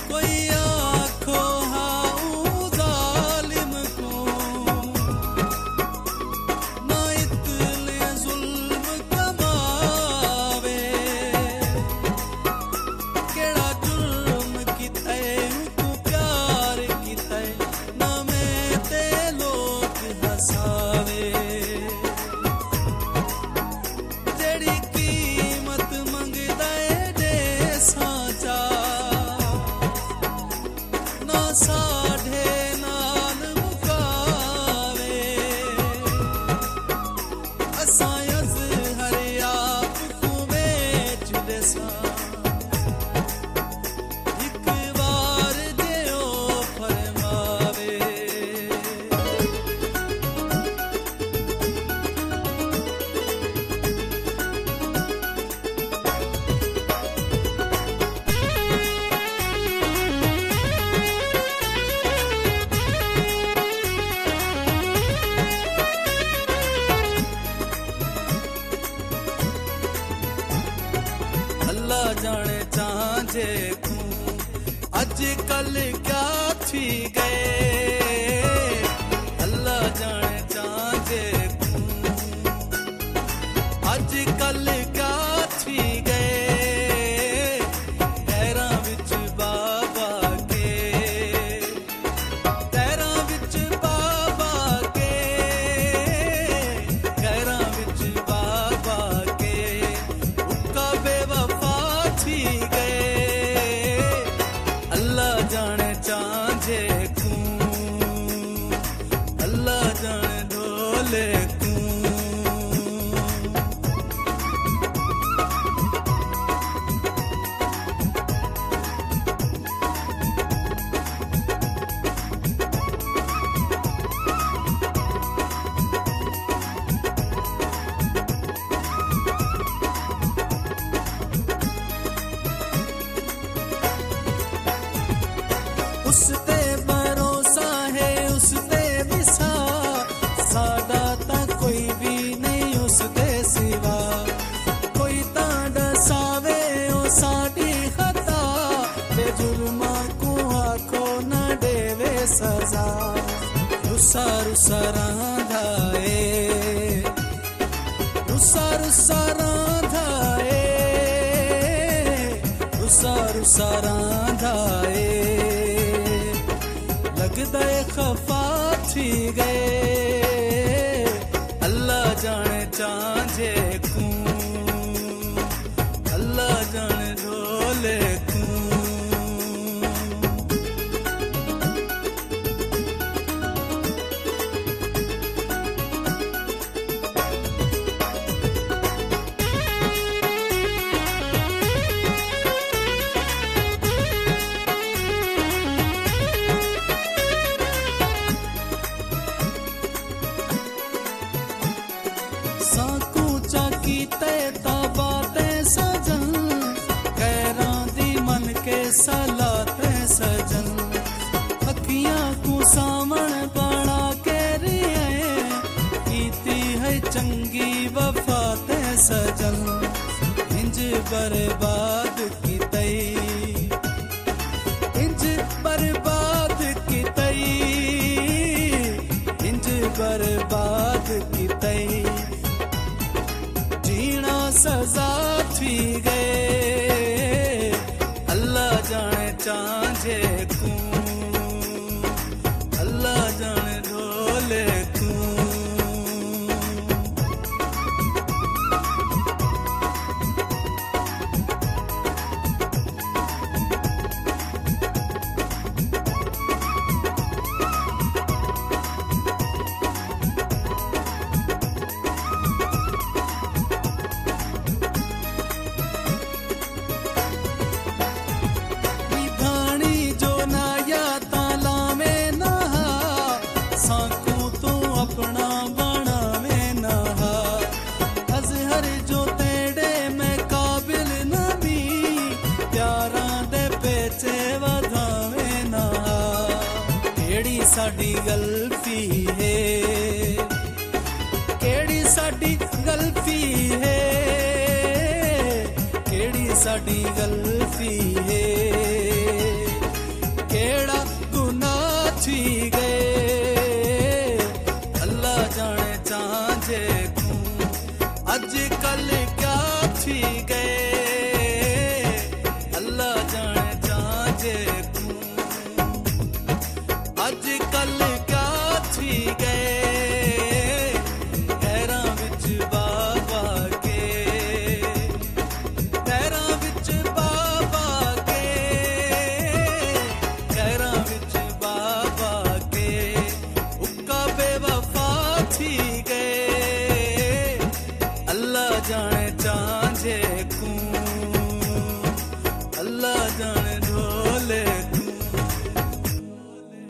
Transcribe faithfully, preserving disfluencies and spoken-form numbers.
जाने चांजे तू अज कल क्या थी गए अल्लाह जाने चांजे तू अज कल क्या थी गए पैरां विच बाबा के पैरां विच बाबा के पैरां विच बाबा के उका बेवफा थी गए अल्लाह जाने चांजे तू अल्लाह जाने ढोले तू उसते भरोसा है उसते विसा साडा ता कोई भी नहीं उसते सिवा कोई ता दसावे ओ साडी खता बेजुर्मा को आखो न देवे सजा रुसा रुसा रांधा ए रुसा रुसा रांधा ए रुसा रुसा रांधा ए लगदा है खफा थी गए अल्लाह जाने चांजे कू अल्लाह जाने ढोले कू साकू चाकी ते बाते सजन गैरां दी मन के सलाते सजन अखियां को सामण बना के रिए कीती है चंगी वफा ते सजन इंज बर्बाद की तई इंज बर्बाद की तई इंज बर्बाद की तई जीना सजा थी गए अल्लाह जाने चांजे कू अल्लाह जाने ढोले कू साडी गलती है केड़ी साडी गलती है केड़ी साडी गलती है छी गए